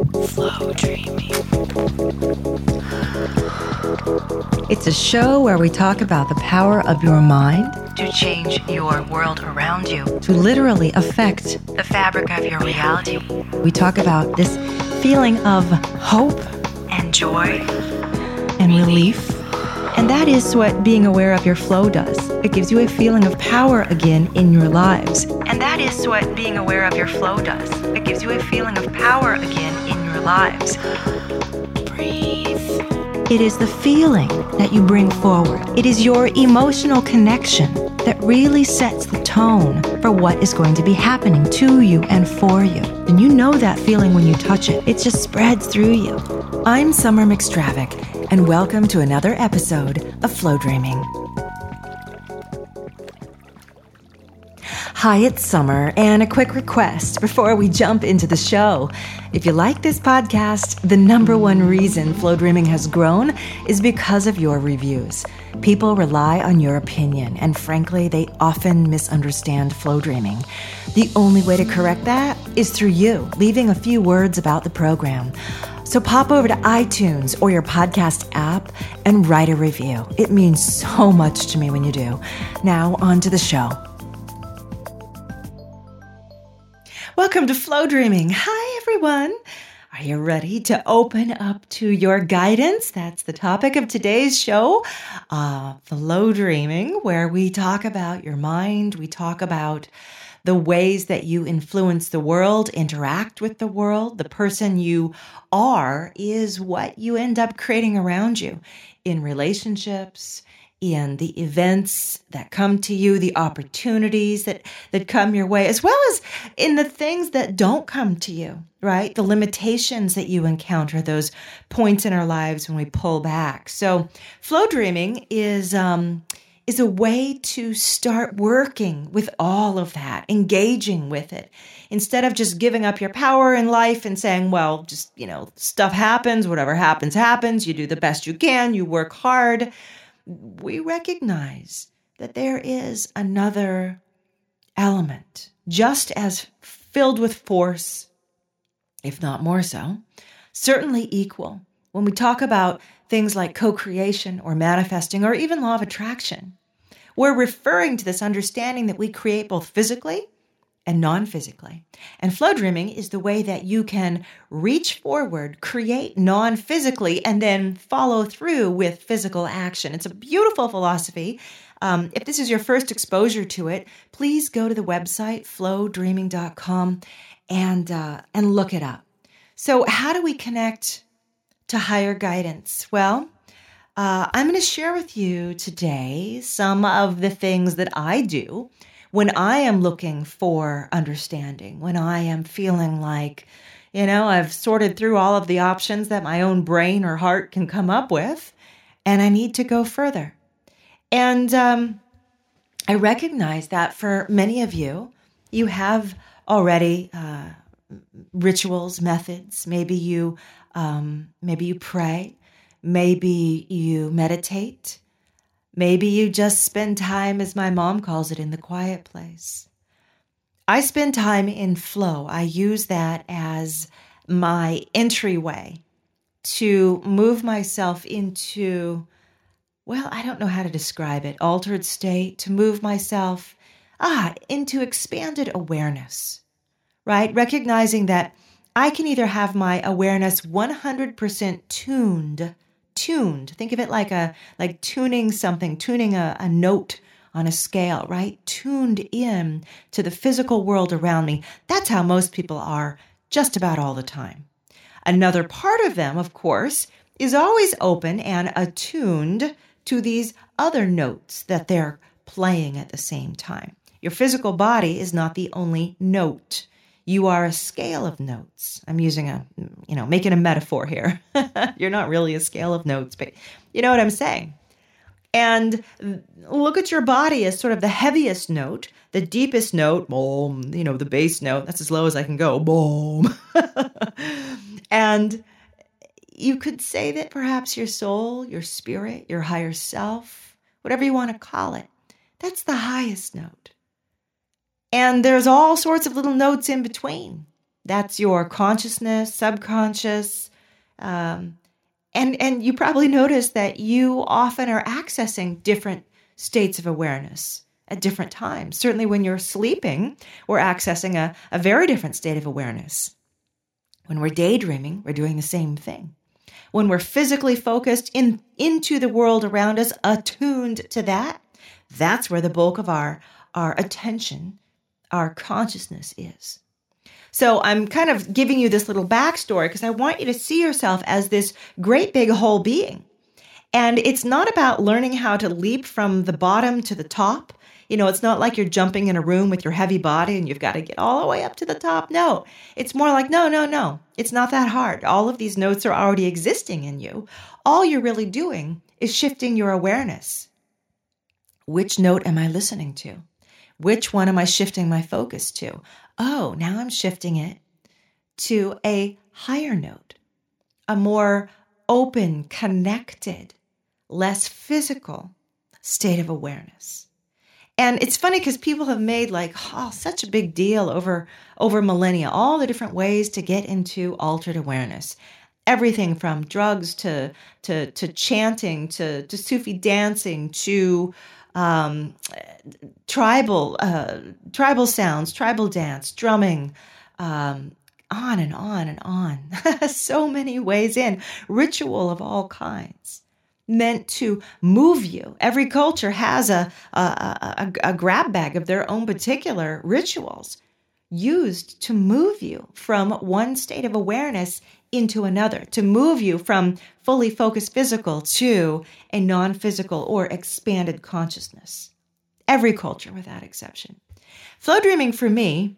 Flow Dreaming. It's a show where we talk about the power of your mind to change your world around you, to literally affect the fabric of your reality. We talk about this feeling of hope and joy and relief. And that is what being aware of your flow does. It gives you a feeling of power again in your lives. And that is what being aware of your flow does. It gives you a feeling of power again in your lives. Breathe. It is the feeling that you bring forward. It is your emotional connection that really sets the tone for what is going to be happening to you and for you. And you know that feeling when you touch it. It just spreads through you. I'm Summer McStravick, and welcome to another episode of Flow Dreaming. Hi, it's Summer, and a quick request before we jump into the show. If you like this podcast, the number one reason Flow Dreaming has grown is because of your reviews. People rely on your opinion, and frankly, they often misunderstand Flow Dreaming. The only way to correct that is through you, leaving a few words about the program. So pop over to iTunes or your podcast app and write a review. It means so much to me when you do. Now, on to the show. Welcome to Flow Dreaming. Hi, everyone. Are you ready to open up to your guidance? That's the topic of today's show, Flow Dreaming, where we talk about your mind. We talk about the ways that you influence the world, interact with the world. The person you are is what you end up creating around you in relationships, in the events that come to you, the opportunities that come your way, as well as in the things that don't come to you, right? The limitations that you encounter, those points in our lives when we pull back. So flow dreaming is a way to start working with all of that, engaging with it, instead of just giving up your power in life and saying, well, just, stuff happens, whatever happens, happens. You do the best you can, you work hard. We recognize that there is another element, just as filled with force, if not more so, certainly equal. When we talk about things like co-creation or manifesting or even law of attraction, we're referring to this understanding that we create both physically and non-physically. And flow dreaming is the way that you can reach forward, create non-physically, and then follow through with physical action. It's a beautiful philosophy. If this is your first exposure to it, please go to the website, flowdreaming.com, and look it up. So how do we connect to higher guidance? Well, I'm going to share with you today some of the things that I do when I am looking for understanding, when I am feeling like, I've sorted through all of the options that my own brain or heart can come up with, and I need to go further. And I recognize that for many of you, you have already rituals, methods. Maybe you pray, maybe you meditate. Maybe you just spend time, as my mom calls it, in the quiet place. I spend time in flow. I use that as my entryway to move myself into, I don't know how to describe it, altered state, to move myself into expanded awareness, right? Recognizing that I can either have my awareness 100% tuned. Think of it like tuning something, tuning a note on a scale, right? Tuned in to the physical world around me. That's how most people are just about all the time. Another part of them, of course, is always open and attuned to these other notes that they're playing at the same time. Your physical body is not the only note. You are a scale of notes. I'm using making a metaphor here. You're not really a scale of notes, but you know what I'm saying. And look at your body as sort of the heaviest note, the deepest note, boom, the bass note. That's as low as I can go, boom. And you could say that perhaps your soul, your spirit, your higher self, whatever you want to call it, that's the highest note. And there's all sorts of little notes in between That's your consciousness, subconscious. And you probably notice that you often are accessing different states of awareness at different times. Certainly when you're sleeping, we're accessing a very different state of awareness. When we're daydreaming, we're doing the same thing. When we're physically focused into the world around us, attuned to that, that's where the bulk of our attention, our consciousness is. So I'm kind of giving you this little backstory because I want you to see yourself as this great big whole being. And it's not about learning how to leap from the bottom to the top. It's not like you're jumping in a room with your heavy body and you've got to get all the way up to the top. No, it's more like, no. It's not that hard. All of these notes are already existing in you. All you're really doing is shifting your awareness. Which note am I listening to? Which one am I shifting my focus to? Oh, now I'm shifting it to a higher note, a more open, connected, less physical state of awareness. And it's funny because people have made such a big deal over millennia, all the different ways to get into altered awareness. Everything from drugs to chanting, to Sufi dancing, to tribal sounds, tribal dance, drumming, on and on and on. So many ways in. Ritual of all kinds, meant to move you. Every culture has a grab bag of their own particular rituals used to move you from one state of awareness into another, to move you from fully focused physical to a non-physical or expanded consciousness. Every culture without exception. Flow dreaming for me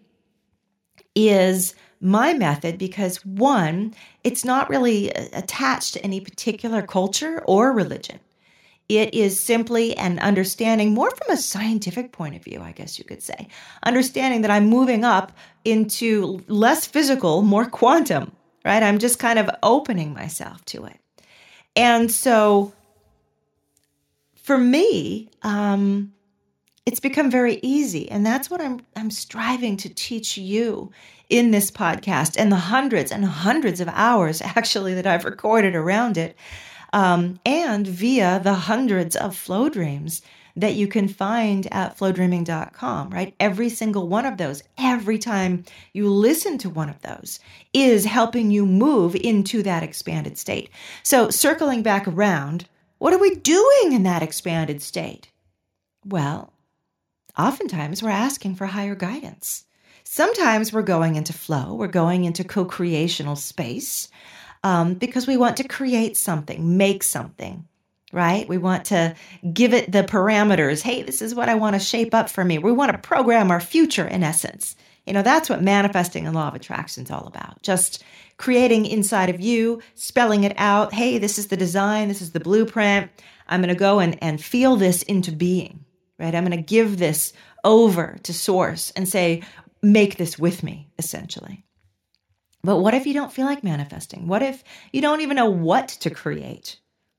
is my method because, one, it's not really attached to any particular culture or religion. It is simply an understanding, more from a scientific point of view, I guess you could say, understanding that I'm moving up into less physical, more quantum, right? I'm just kind of opening myself to it. And so for me, it's become very easy. And that's what I'm striving to teach you in this podcast and the hundreds and hundreds of hours actually that I've recorded around it. And via the hundreds of flow dreams that you can find at flowdreaming.com, right? Every single one of those, every time you listen to one of those, is helping you move into that expanded state. So circling back around, what are we doing in that expanded state? Well, oftentimes we're asking for higher guidance. Sometimes we're going into flow, we're going into co-creational space because we want to create something, make something, right? We want to give it the parameters. Hey, this is what I want to shape up for me. We want to program our future in essence. That's what manifesting and law of attraction is all about. Just creating inside of you, spelling it out. Hey, this is the design. This is the blueprint. I'm going to go and feel this into being, right? I'm going to give this over to source and say, make this with me, essentially. But what if you don't feel like manifesting? What if you don't even know what to create?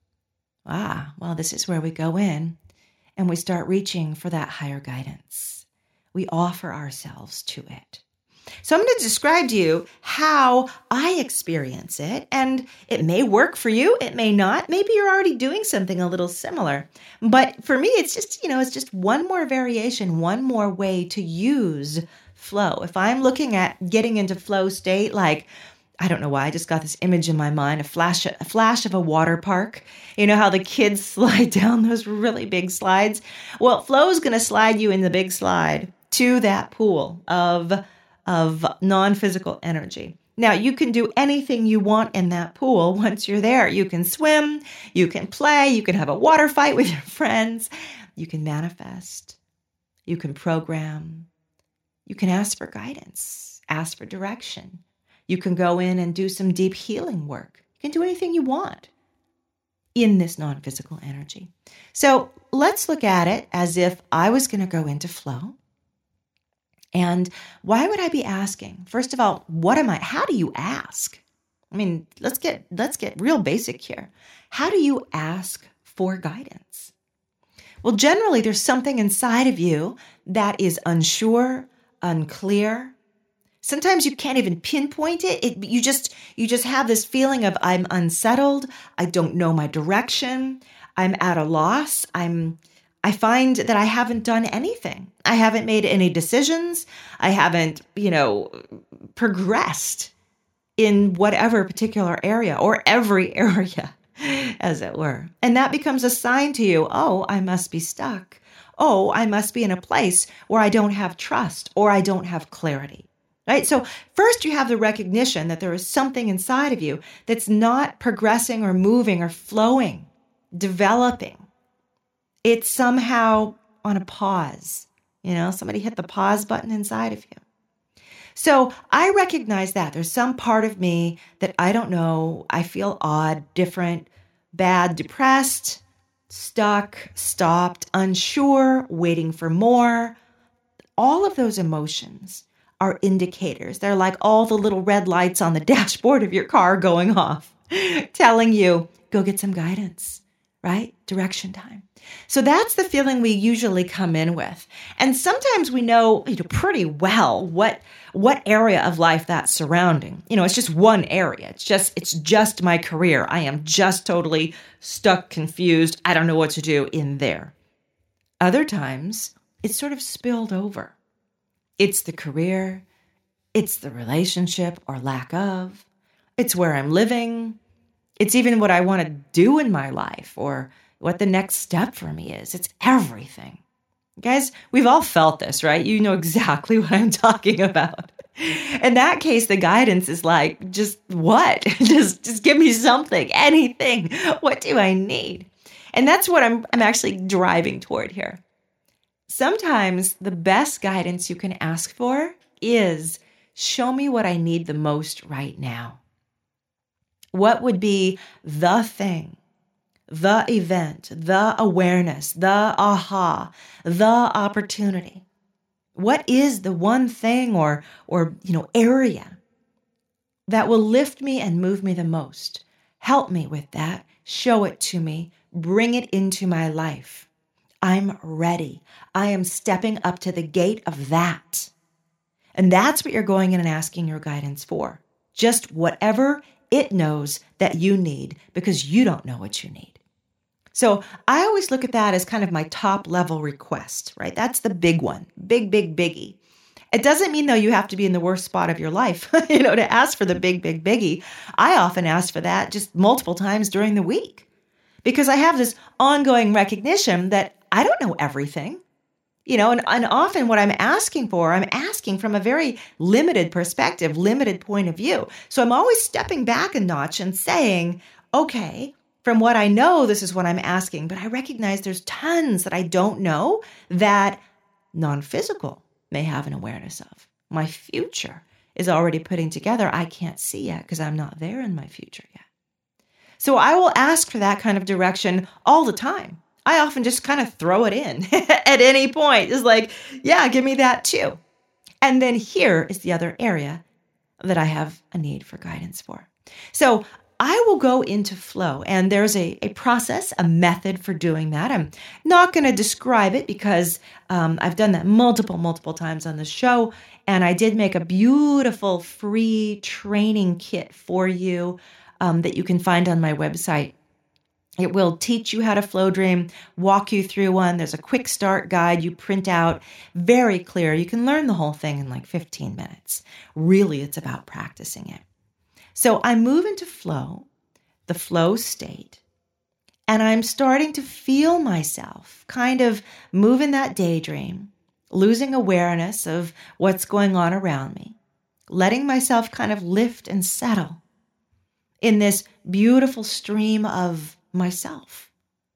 Well, this is where we go in and we start reaching for that higher guidance. We offer ourselves to it. So I'm going to describe to you how I experience it, and it may work for you. It may not. Maybe you're already doing something a little similar. But for me, it's just one more variation, one more way to use flow. If I'm looking at getting into flow state, I don't know why, I just got this image in my mind, a flash of a water park. You know how the kids slide down those really big slides? Well, flow is going to slide you in the big slide to that pool of non-physical energy. Now, you can do anything you want in that pool once you're there. You can swim, you can play, you can have a water fight with your friends, you can manifest, you can program, you can ask for guidance, ask for direction. You can go in and do some deep healing work. You can do anything you want in this non-physical energy. So let's look at it as if I was going to go into flow. And why would I be asking? First of all, how do you ask? I mean, let's get real basic here. How do you ask for guidance? Well, generally, there's something inside of you that is unsure, unclear, Sometimes you can't even pinpoint it. You just have this feeling of I'm unsettled. I don't know my direction. I'm at a loss. I find that I haven't done anything. I haven't made any decisions. I haven't, progressed in whatever particular area or every area, as it were. And that becomes a sign to you, oh, I must be stuck. Oh, I must be in a place where I don't have trust or I don't have clarity. Right? So first you have the recognition that there is something inside of you that's not progressing or moving or flowing, developing. It's somehow on a pause. Somebody hit the pause button inside of you. So I recognize that there's some part of me that I don't know. I feel odd, different, bad, depressed, stuck, stopped, unsure, waiting for more. All of those emotions are indicators. They're like all the little red lights on the dashboard of your car going off, telling you, go get some guidance, right? Direction time. So that's the feeling we usually come in with. And sometimes we know, pretty well what area of life that's surrounding. It's just one area. It's just my career. I am just totally stuck, confused. I don't know what to do in there. Other times, it's sort of spilled over. It's the career, it's the relationship or lack of, it's where I'm living, it's even what I want to do in my life or what the next step for me is. It's everything. Guys, we've all felt this, right? You know exactly what I'm talking about. In that case, the guidance is like, just what? just give me something, anything. What do I need? And that's what I'm actually driving toward here. Sometimes the best guidance you can ask for is, show me what I need the most right now. What would be the thing, the event, the awareness, the aha, the opportunity? What is the one thing or area that will lift me and move me the most? Help me with that. Show it to me. Bring it into my life. I'm ready. I am stepping up to the gate of that. And that's what you're going in and asking your guidance for. Just whatever it knows that you need, because you don't know what you need. So I always look at that as kind of my top level request, right? That's the big one, biggie. It doesn't mean, though, you have to be in the worst spot of your life, to ask for the biggie. I often ask for that just multiple times during the week because I have this ongoing recognition that I don't know everything, and often what I'm asking from a very limited perspective, limited point of view. So I'm always stepping back a notch and saying, okay, from what I know, this is what I'm asking, but I recognize there's tons that I don't know that non-physical may have an awareness of. My future is already putting together. I can't see yet because I'm not there in my future yet. So I will ask for that kind of direction all the time. I often just kind of throw it in at any point. It's like, yeah, give me that too. And then here is the other area that I have a need for guidance for. So I will go into flow, and there's a process, a method for doing that. I'm not going to describe it because I've done that multiple times on the show, and I did make a beautiful free training kit for you that you can find on my website. It will teach you how to flow dream, walk you through one. There's a quick start guide you print out, very clear. You can learn the whole thing in like 15 minutes. Really, it's about practicing it. So I move into flow, the flow state, and I'm starting to feel myself kind of move in that daydream, losing awareness of what's going on around me, letting myself kind of lift and settle in this beautiful stream of myself,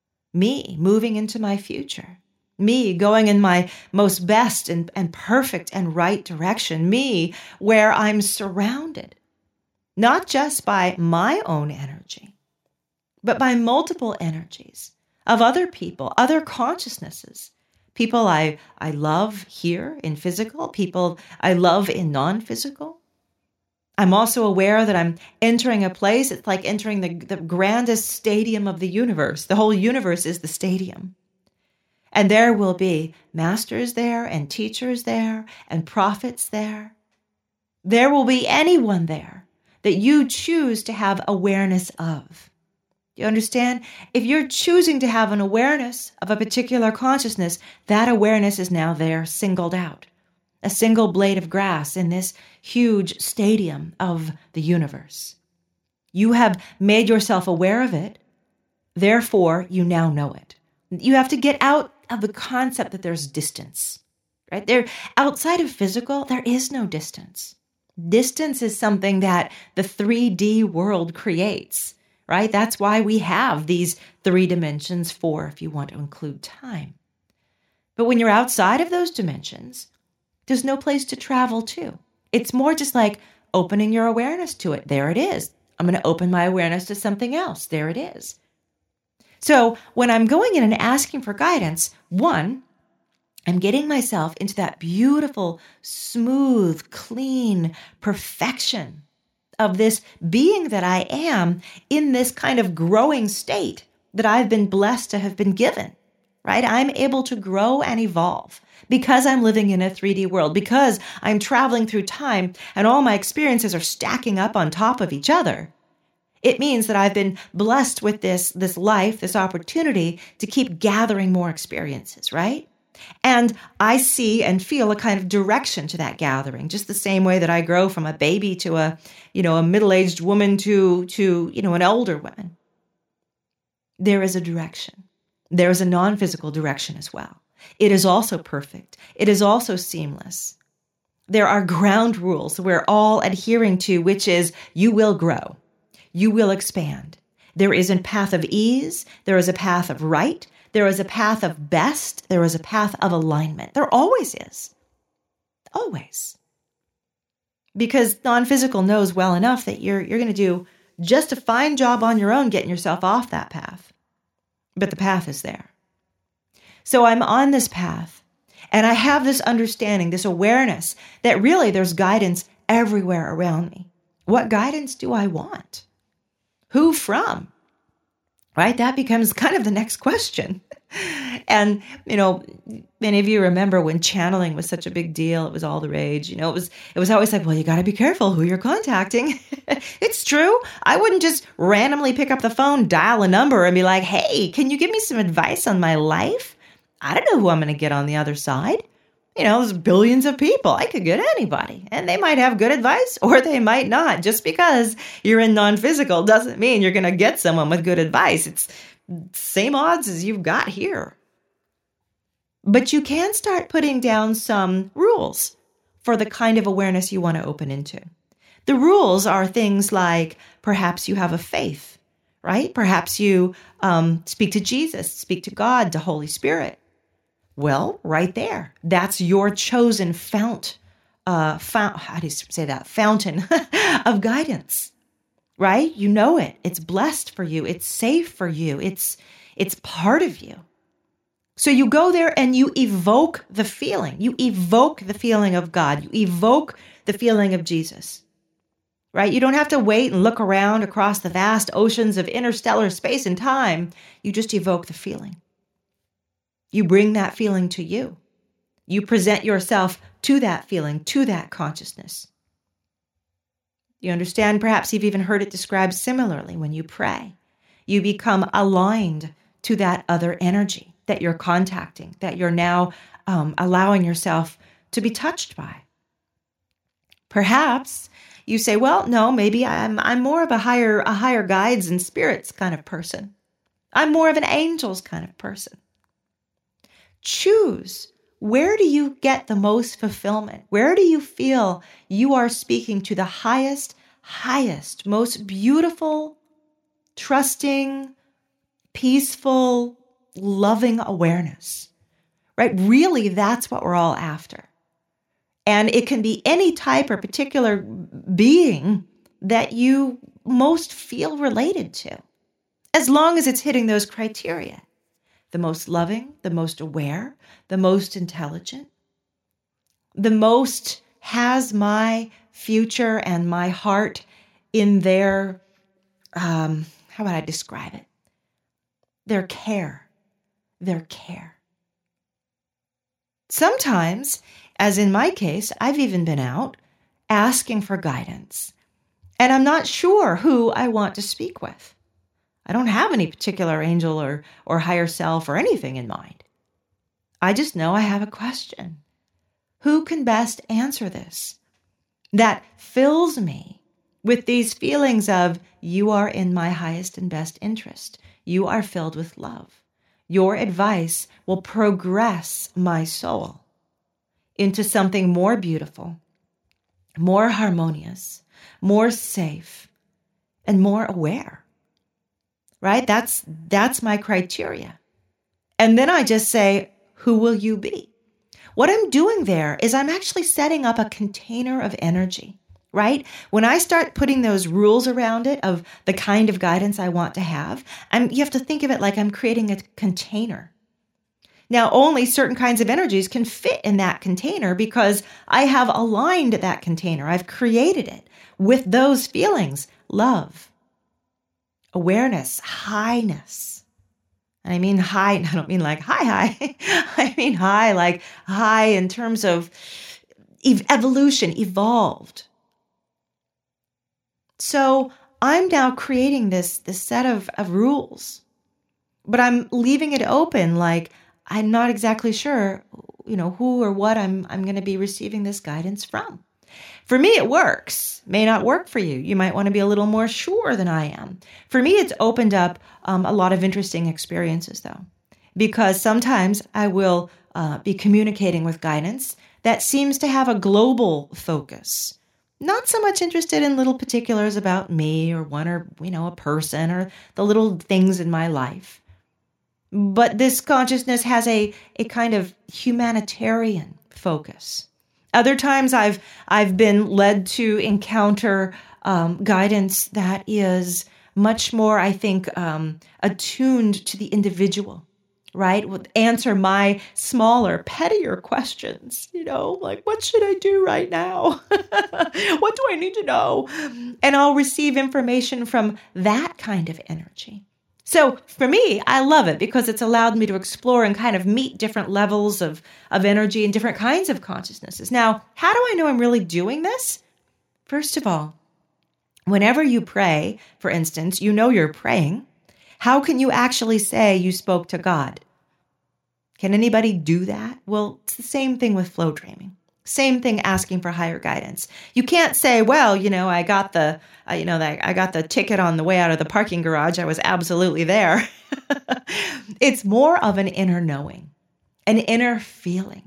me moving into my future, me going in my most best and perfect and right direction, me where I'm surrounded, not just by my own energy, but by multiple energies of other people, other consciousnesses, people I love here in physical, people I love in non-physical. I'm also aware that I'm entering a place, it's like entering the grandest stadium of the universe. The whole universe is the stadium. And there will be masters there and teachers there and prophets there. There will be anyone there that you choose to have awareness of. You understand? If you're choosing to have an awareness of a particular consciousness, that awareness is now there, singled out. A single blade of grass in this huge stadium of the universe. You have made yourself aware of it. Therefore, you now know it. You have to get out of the concept that there's distance, right? There, outside of physical, there is no distance. Distance is something that the 3D world creates, right? That's why we have these 3 dimensions, 4 if you want to include time. But when you're outside of those dimensions, there's no place to travel to. It's more just like opening your awareness to it. There it is. I'm going to open my awareness to something else. There it is. So when I'm going in and asking for guidance, one, I'm getting myself into that beautiful, smooth, clean perfection of this being that I am in this kind of growing state that I've been blessed to have been given, right? I'm able to grow and evolve because I'm living in a 3D world, because I'm traveling through time and all my experiences are stacking up on top of each other. It means that I've been blessed with this life, this opportunity to keep gathering more experiences, right? And I see and feel a kind of direction to that gathering, just the same way that I grow from a baby to a middle-aged woman to an older woman. There is a direction. There is a non-physical direction as well. It is also perfect. It is also seamless. There are ground rules we're all adhering to, which is you will grow. You will expand. There is a path of ease. There is a path of right. There is a path of best. There is a path of alignment. There always is. Always. Because non-physical knows well enough that you're going to do just a fine job on your own getting yourself off that path. But the path is there. So I'm on this path, and I have this understanding, this awareness that really there's guidance everywhere around me. What guidance do I want? Who from? Right? That becomes kind of the next question. And, many of you remember when channeling was such a big deal. It was all the rage. It was always like, well, you got to be careful who you're contacting. It's true. I wouldn't just randomly pick up the phone, dial a number and be like, hey, can you give me some advice on my life? I don't know who I'm going to get on the other side. There's billions of people. I could get anybody, and they might have good advice or they might not. Just because you're in non-physical doesn't mean you're going to get someone with good advice. It's same odds as you've got here. But you can start putting down some rules for the kind of awareness you want to open into. The rules are things like perhaps you have a faith, right? Perhaps you speak to Jesus, speak to God, to Holy Spirit. Well, right there, that's your chosen fountain of guidance, right? You know it. It's blessed for you. It's safe for you. It's part of you. So you go there and you evoke the feeling. You evoke the feeling of God. You evoke the feeling of Jesus, right? You don't have to wait and look around across the vast oceans of interstellar space and time. You just evoke the feeling. You bring that feeling to you. You present yourself to that feeling, to that consciousness. You understand? Perhaps you've even heard it described similarly when you pray. You become aligned to that other energy that you're contacting, that you're now allowing yourself to be touched by. Perhaps you say, well, no, maybe I'm more of a higher guides and spirits kind of person. I'm more of an angels kind of person. Choose. Where do you get the most fulfillment? Where do you feel you are speaking to the highest, most beautiful, trusting, peaceful, loving awareness, right? Really, that's what we're all after. And it can be any type or particular being that you most feel related to, as long as it's hitting those criteria. The most loving, the most aware, the most intelligent, the most has my future and my heart in their, how would I describe it? Their care. Sometimes, as in my case, I've even been out asking for guidance, and I'm not sure who I want to speak with. I don't have any particular angel or higher self or anything in mind. I just know I have a question. Who can best answer this? That fills me with these feelings of, you are in my highest and best interest. You are filled with love. Your advice will progress my soul into something more beautiful, more harmonious, more safe, and more aware. Right? That's my criteria. And then I just say, who will you be? What I'm doing there is I'm actually setting up a container of energy, right? When I start putting those rules around it of the kind of guidance I want to have, you have to think of it like I'm creating a container. Now, only certain kinds of energies can fit in that container because I have aligned that container. I've created it with those feelings: love, awareness, highness. And I mean high, I don't mean like high. I mean high, like high in terms of evolution, evolved. So I'm now creating this set of rules, but I'm leaving it open, like I'm not exactly sure, who or what I'm going to be receiving this guidance from. For me, it works. May not work for you. You might want to be a little more sure than I am. For me, it's opened up a lot of interesting experiences, though, because sometimes I will be communicating with guidance that seems to have a global focus. Not so much interested in little particulars about me or one or, a person or the little things in my life. But this consciousness has a kind of humanitarian focus. Other times I've been led to encounter guidance that is much more, I think, attuned to the individual, right? Would answer my smaller, pettier questions, like, what should I do right now? What do I need to know? And I'll receive information from that kind of energy. So for me, I love it because it's allowed me to explore and kind of meet different levels of energy and different kinds of consciousnesses. Now, how do I know I'm really doing this? First of all, whenever you pray, for instance, you're praying. How can you actually say you spoke to God? Can anybody do that? Well, it's the same thing with flow dreaming. Same thing asking for higher guidance. You can't say, well, I got the ticket on the way out of the parking garage. I was absolutely there. It's more of an inner knowing, an inner feeling.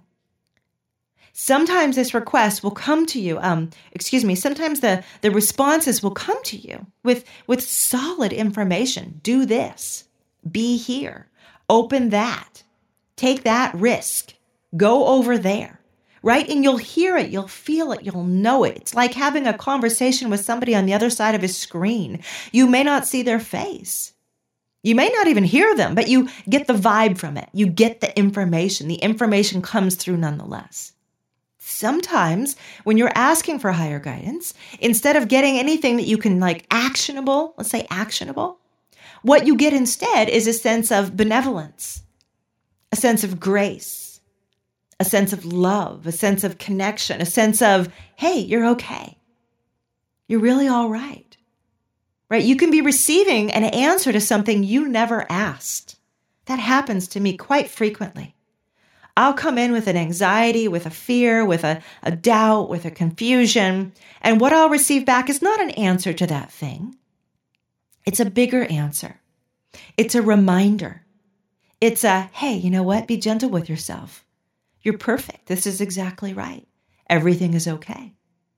Sometimes this request will come to you. Sometimes the responses will come to you with solid information. Do this. Be here. Open that. Take that risk. Go over there. Right? And you'll hear it, you'll feel it, you'll know it. It's like having a conversation with somebody on the other side of a screen. You may not see their face. You may not even hear them, but you get the vibe from it. You get the information. The information comes through nonetheless. Sometimes when you're asking for higher guidance, instead of getting anything that you can actionable, let's say actionable, what you get instead is a sense of benevolence, a sense of grace, a sense of love, a sense of connection, a sense of, hey, you're okay. You're really all right. Right? You can be receiving an answer to something you never asked. That happens to me quite frequently. I'll come in with an anxiety, with a fear, with a doubt, with a confusion, and what I'll receive back is not an answer to that thing. It's a bigger answer. It's a reminder. It's a, hey, you know what? Be gentle with yourself. You're perfect. This is exactly right. Everything is okay.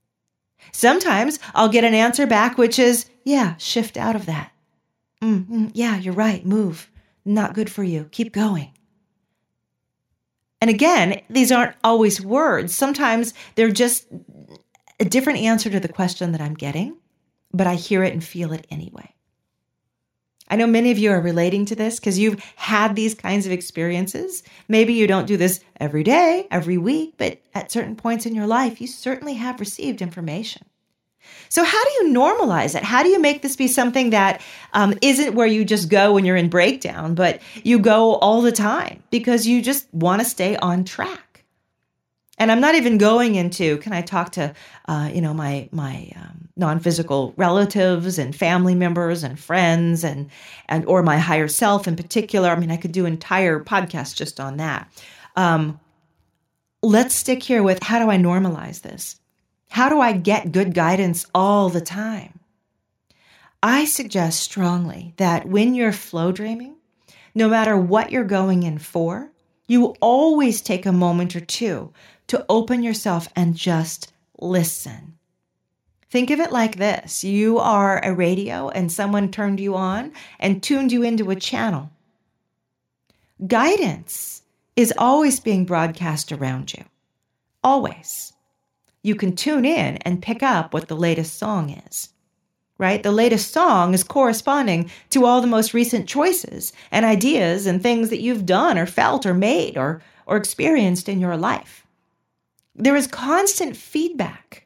Sometimes I'll get an answer back, which is, yeah, shift out of that. Yeah, you're right. Move. Not good for you. Keep going. And again, these aren't always words. Sometimes they're just a different answer to the question that I'm getting, but I hear it and feel it anyway. I know many of you are relating to this because you've had these kinds of experiences. Maybe you don't do this every day, every week, but at certain points in your life, you certainly have received information. So how do you normalize it? How do you make this be something that isn't where you just go when you're in breakdown, but you go all the time because you just want to stay on track? And I'm not even going into, can I talk to, my non-physical relatives and family members and friends and or my higher self in particular. I mean, I could do entire podcasts just on that. Let's stick here with, how do I normalize this? How do I get good guidance all the time? I suggest strongly that when you're flow dreaming, no matter what you're going in for, you always take a moment or two to open yourself and just listen. Think of it like this. You are a radio and someone turned you on and tuned you into a channel. Guidance is always being broadcast around you. Always. You can tune in and pick up what the latest song is, right? The latest song is corresponding to all the most recent choices and ideas and things that you've done or felt or made or experienced in your life. There is constant feedback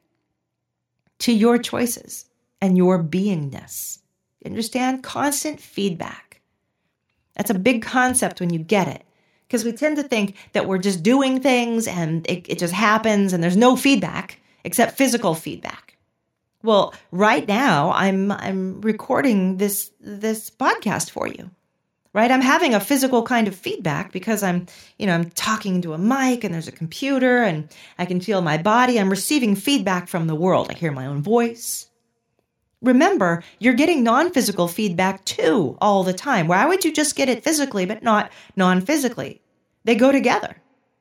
to your choices and your beingness. You understand? Constant feedback. That's a big concept when you get it, because we tend to think that we're just doing things and it just happens and there's no feedback except physical feedback. Well, right now I'm recording this podcast for you. Right? I'm having a physical kind of feedback because I'm talking into a mic and there's a computer and I can feel my body. I'm receiving feedback from the world. I hear my own voice. Remember, you're getting non-physical feedback too all the time. Why would you just get it physically but not non-physically? They go together.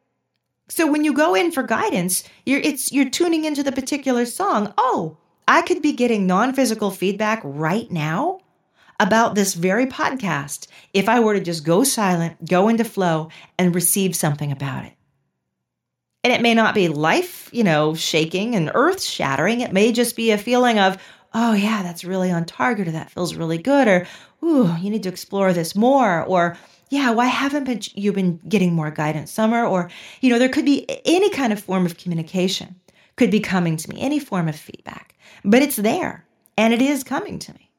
So when you go in for guidance, you're tuning into the particular song. Oh, I could be getting non-physical feedback right now about this very podcast if I were to just go silent, go into flow, and receive something about it. And it may not be life, shaking and earth shattering. It may just be a feeling of, oh yeah, that's really on target, or that feels really good, or, ooh, you need to explore this more, or, yeah, why haven't you been getting more guidance, Summer? Or, there could be any kind of form of communication could be coming to me, any form of feedback, but it's there and it is coming to me.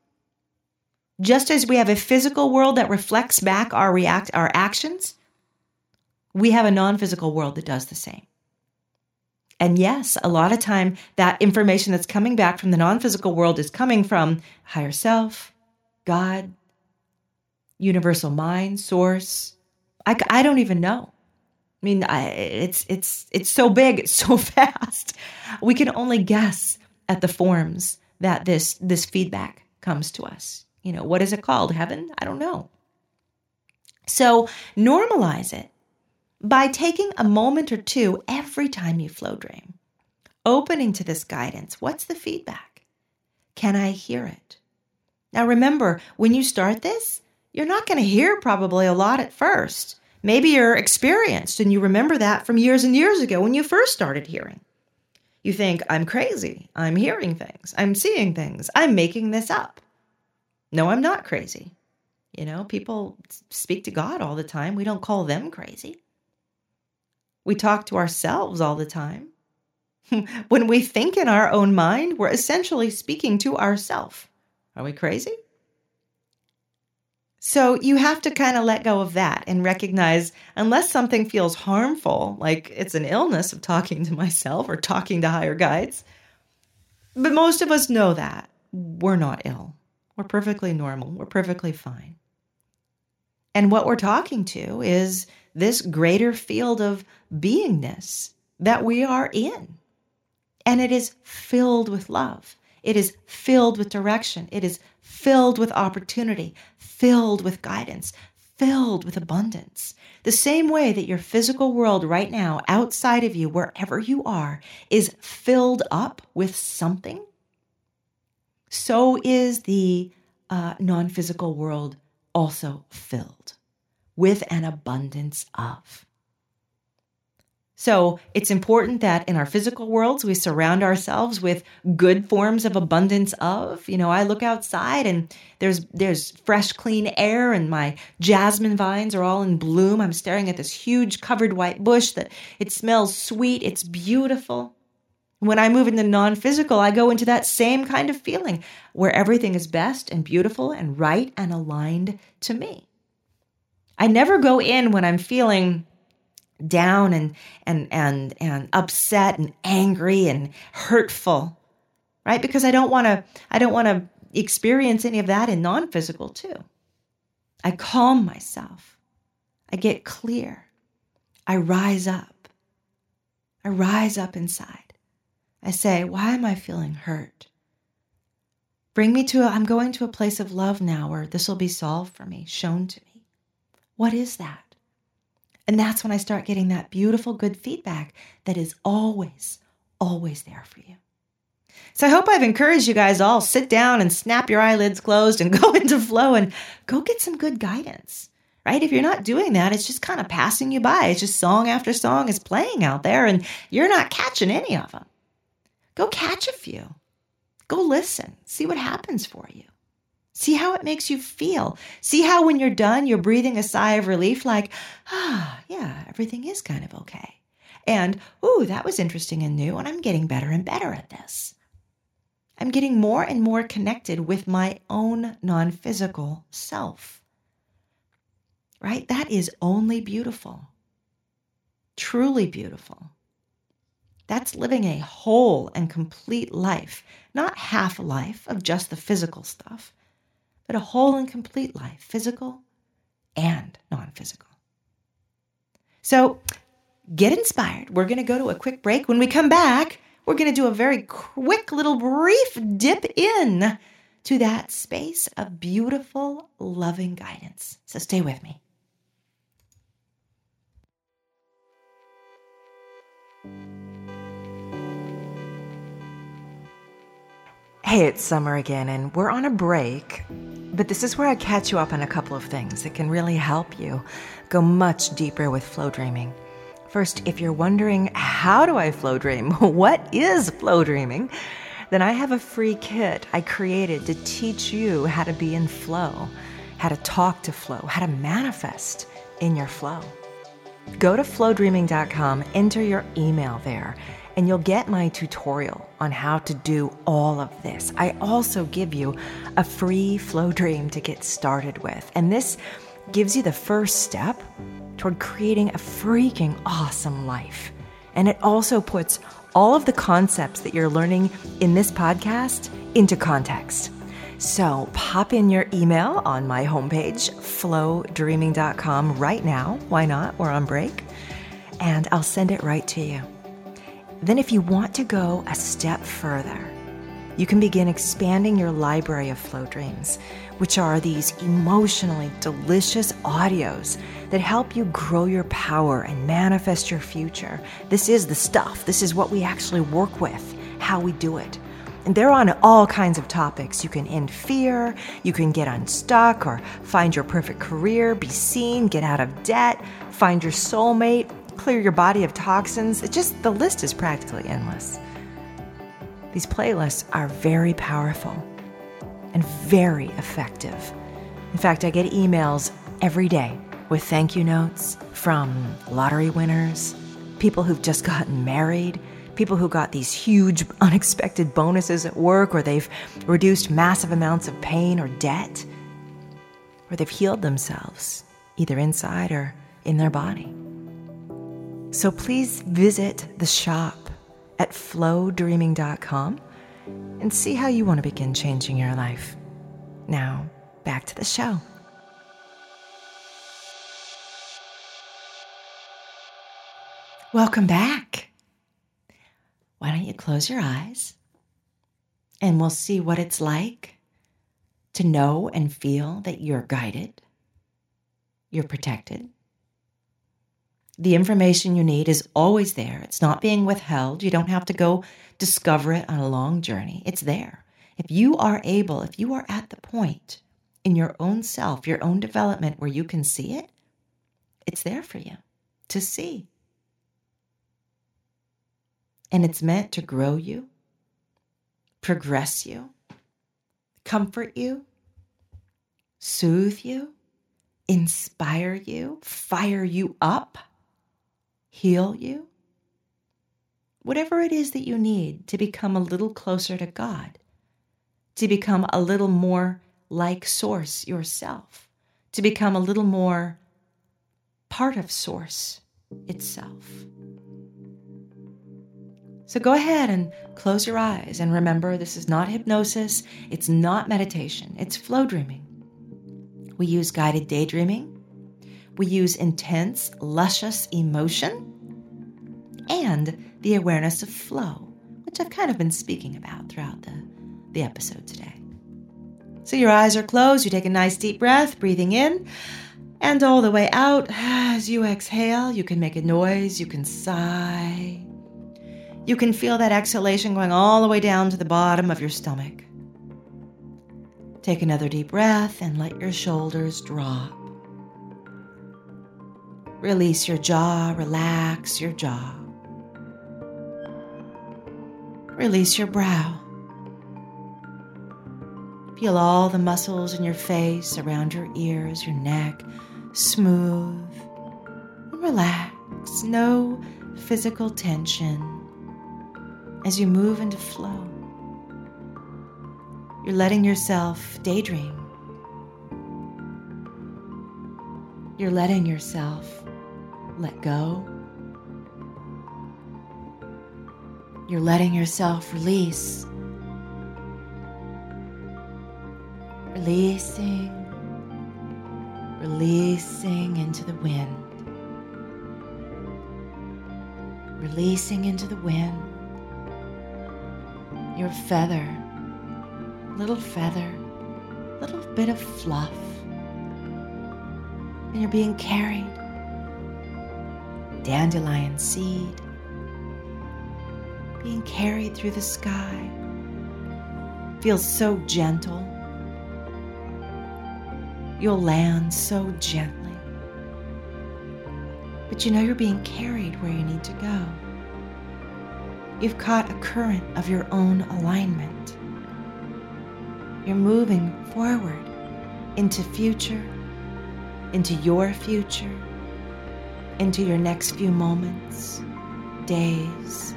Just as we have a physical world that reflects back our actions, we have a non-physical world that does the same. And yes, a lot of time that information that's coming back from the non-physical world is coming from higher self, God, universal mind, source. I don't even know. I mean, it's so big, it's so fast. We can only guess at the forms that this feedback comes to us. What is it called? Heaven? I don't know. So normalize it by taking a moment or two every time you flow dream, opening to this guidance. What's the feedback? Can I hear it? Now remember, when you start this, you're not going to hear probably a lot at first. Maybe you're experienced and you remember that from years and years ago when you first started hearing. You think, I'm crazy. I'm hearing things. I'm seeing things. I'm making this up. No, I'm not crazy. People speak to God all the time. We don't call them crazy. We talk to ourselves all the time. When we think in our own mind, we're essentially speaking to ourselves. Are we crazy? So you have to kind of let go of that and recognize, unless something feels harmful, like it's an illness of talking to myself or talking to higher guides, but most of us know that we're not ill. We're perfectly normal. We're perfectly fine. And what we're talking to is this greater field of beingness that we are in. And it is filled with love. It is filled with direction. It is filled with opportunity, filled with guidance, filled with abundance. The same way that your physical world right now, outside of you, wherever you are, is filled up with something, so is the non-physical world also filled with an abundance of. So it's important that in our physical worlds, we surround ourselves with good forms of abundance of. I look outside and there's fresh, clean air and my jasmine vines are all in bloom. I'm staring at this huge covered white bush that it smells sweet. It's beautiful. When I move into non-physical, I go into that same kind of feeling where everything is best and beautiful and right and aligned to me. I never go in when I'm feeling down and upset and angry and hurtful, right? Because I don't want to experience any of that in non-physical too. I calm myself. I get clear. I rise up. I rise up inside. I say, why am I feeling hurt? I'm going to a place of love now where this will be solved for me, shown to me. What is that? And that's when I start getting that beautiful, good feedback that is always, always there for you. So I hope I've encouraged you guys all, sit down and snap your eyelids closed and go into flow and go get some good guidance, right? If you're not doing that, it's just kind of passing you by. It's just song after song is playing out there and you're not catching any of them. Go catch a few. Go listen. See what happens for you. See how it makes you feel. See how when you're done, you're breathing a sigh of relief like, yeah, everything is kind of okay. And, that was interesting and new, and I'm getting better and better at this. I'm getting more and more connected with my own non-physical self. Right? That is only beautiful. Truly beautiful. That's living a whole and complete life, not half a life of just the physical stuff, but a whole and complete life, physical and non-physical. So get inspired. We're going to go to a quick break. When we come back, we're going to do a very quick little brief dip in to that space of beautiful, loving guidance. So stay with me. Hey, it's Summer again, and we're on a break, but this is where I catch you up on a couple of things that can really help you go much deeper with flow dreaming. First, if you're wondering, how do I flow dream? What is flow dreaming? Then I have a free kit I created to teach you how to be in flow, how to talk to flow, how to manifest in your flow. Go to flowdreaming.com, enter your email there, and you'll get my tutorial on how to do all of this. I also give you a free flow dream to get started with. And this gives you the first step toward creating a freaking awesome life. And it also puts all of the concepts that you're learning in this podcast into context. So pop in your email on my homepage, flowdreaming.com right now. Why not? We're on break. And I'll send it right to you. Then if you want to go a step further, you can begin expanding your library of flow dreams, which are these emotionally delicious audios that help you grow your power and manifest your future. This is the stuff. This is what we actually work with, how we do it. And they're on all kinds of topics. You can end fear, you can get unstuck or find your perfect career, be seen, get out of debt, find your soulmate, clear your body of toxins. The list is practically endless. These playlists are very powerful and very effective. In fact, I get emails every day with thank you notes from lottery winners, people who've just gotten married, people who got these huge unexpected bonuses at work, or they've reduced massive amounts of pain or debt, or they've healed themselves, either inside or in their body. So please visit the shop at flowdreaming.com and see how you want to begin changing your life. Now, back to the show. Welcome back. Why don't you close your eyes and we'll see what it's like to know and feel that you're guided, you're protected. The information you need is always there. It's not being withheld. You don't have to go discover it on a long journey. It's there. If you are at the point in your own self, your own development where you can see it, it's there for you to see. And it's meant to grow you, progress you, comfort you, soothe you, inspire you, fire you up, heal you. Whatever it is that you need to become a little closer to God, to become a little more like Source yourself, to become a little more part of Source itself. So go ahead and close your eyes and remember, this is not hypnosis, it's not meditation, it's flow dreaming. We use guided daydreaming, we use intense, luscious emotion, and the awareness of flow, which I've kind of been speaking about throughout the episode today. So your eyes are closed, you take a nice deep breath, breathing in, and all the way out. As you exhale, you can make a noise, you can sigh. You can feel that exhalation going all the way down to the bottom of your stomach. Take another deep breath and let your shoulders drop. Release your jaw, relax your jaw. Release your brow. Feel all the muscles in your face, around your ears, your neck, smooth and relax. No physical tension. As you move into flow, you're letting yourself daydream. You're letting yourself let go. You're letting yourself release. Releasing into the wind. Releasing into the wind. Your feather, little bit of fluff. And you're being carried. Dandelion seed, being carried through the sky. Feels so gentle. You'll land so gently. But you know you're being carried where you need to go. You've caught a current of your own alignment. You're moving forward into future, into your future, into your next few moments, days.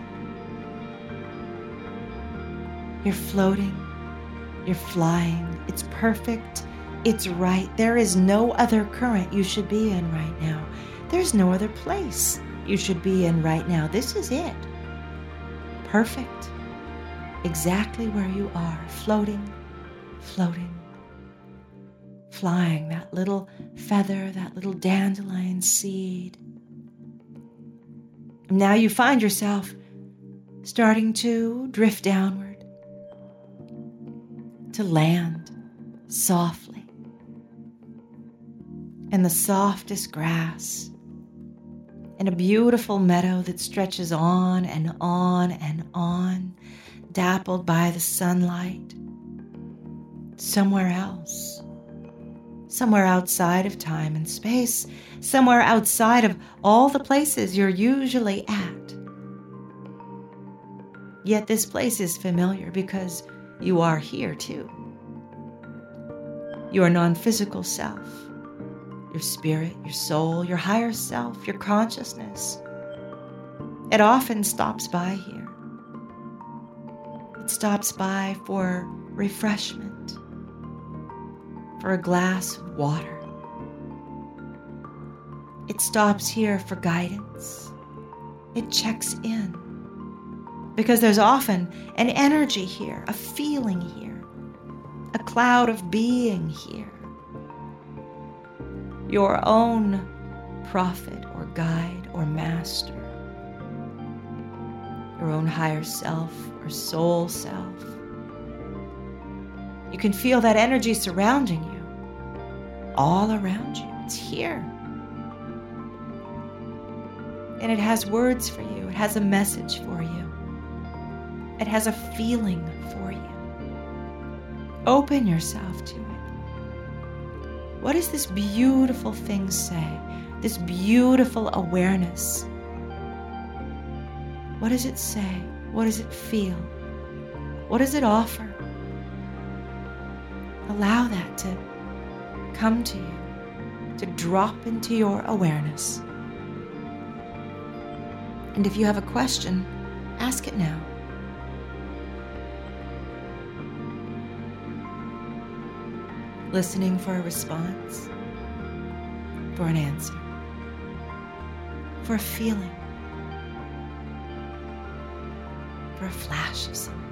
You're floating, you're flying. It's perfect, it's right. There is no other current you should be in right now. There's no other place you should be in right now. This is it. Perfect. Exactly where you are, floating, flying, that little feather, that little dandelion seed. Now you find yourself starting to drift downward, to land softly in the softest grass, in a beautiful meadow that stretches on and on and on, dappled by the sunlight. Somewhere else, somewhere outside of time and space, somewhere outside of all the places you're usually at. Yet this place is familiar because you are here too. Your non-physical self, your spirit, your soul, your higher self, your consciousness. It often stops by here. It stops by for refreshment, for a glass of water. It stops here for guidance. It checks in. Because there's often an energy here, a feeling here, a cloud of being here. Your own prophet or guide or master. Your own higher self or soul self. You can feel that energy surrounding you, all around you. It's here. And it has words for you. It has a message for you. It has a feeling for you. Open yourself to it. What does this beautiful thing say? This beautiful awareness. What does it say? What does it feel? What does it offer? Allow that to come to you, to drop into your awareness. And if you have a question, ask it now. Listening for a response, for an answer. for a feeling, for a flash of something.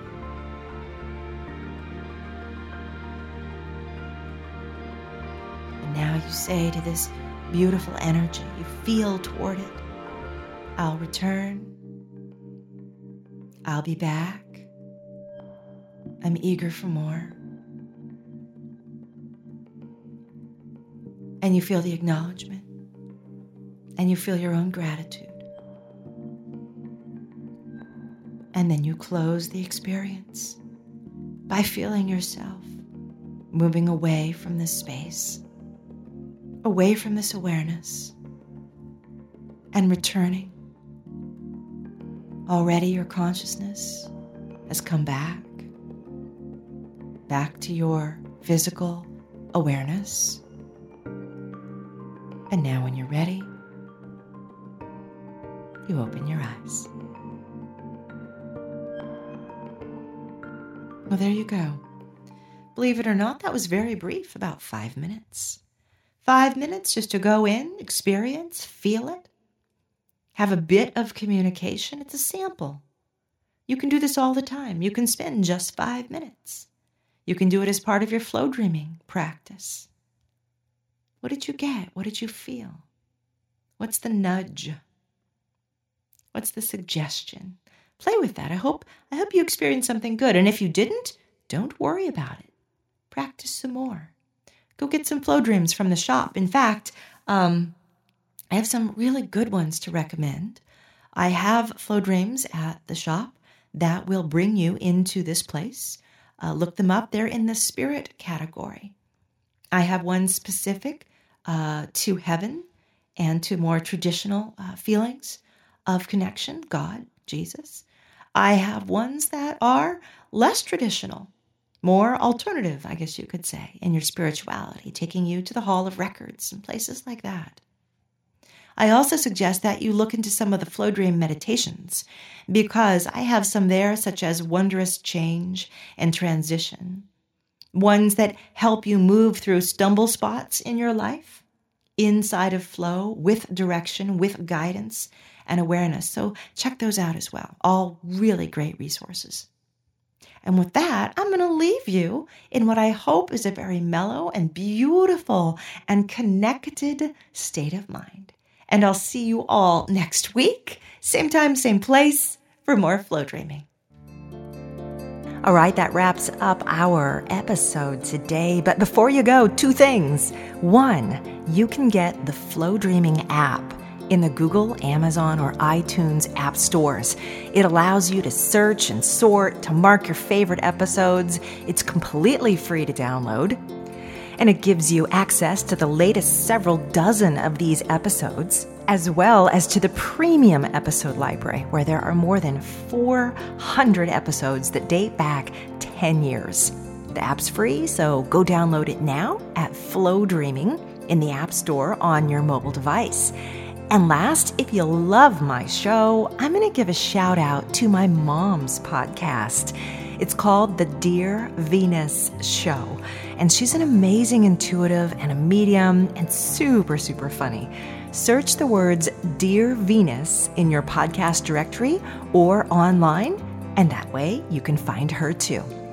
And now you say to this beautiful energy you feel toward it, I'll return. I'll be back. I'm eager for more. And you feel the acknowledgement. And you feel your own gratitude. And then you close the experience by feeling yourself moving away from this space, away from this awareness, and returning. Already your consciousness has come back to your physical awareness. And now when you're ready, you open your eyes. Well, there you go. Believe it or not, that was very brief, about 5 minutes. 5 minutes just to go in, experience, feel it, have a bit of communication. It's a sample. You can do this all the time. You can spend just 5 minutes. You can do it as part of your flow dreaming practice. What did you get? What did you feel? What's the nudge? What's the suggestion? Play with that. I hope you experienced something good. And if you didn't, don't worry about it. Practice some more. Go get some flow dreams from the shop. In fact, I have some really good ones to recommend. I have flow dreams at the shop that will bring you into this place. Look them up. They're in the spirit category. I have one specific to heaven and to more traditional feelings of connection, God, Jesus. I have ones that are less traditional, more alternative, I guess you could say, in your spirituality, taking you to the Hall of Records and places like that. I also suggest that you look into some of the flow dream meditations because I have some there such as wondrous change and transition, ones that help you move through stumble spots in your life, inside of flow, with direction, with guidance and awareness. So check those out as well. All really great resources. And with that, I'm going to leave you in what I hope is a very mellow and beautiful and connected state of mind. And I'll see you all next week, same time, same place, for more flow dreaming. All right, that wraps up our episode today. But before you go, 2 things. 1, you can get the Flow Dreaming app in the Google, Amazon, or iTunes app stores. It allows you to search and sort, to mark your favorite episodes. It's completely free to download. And it gives you access to the latest several dozen of these episodes, as well as to the premium episode library, where there are more than 400 episodes that date back 10 years. The app's free, so go download it now at Flow Dreaming in the App Store on your mobile device. And last, if you love my show, I'm going to give a shout out to my mom's podcast. It's called The Dear Venus Show. And she's an amazing intuitive and a medium and super, super funny. Search the words Dear Venus in your podcast directory or online, and that way you can find her too.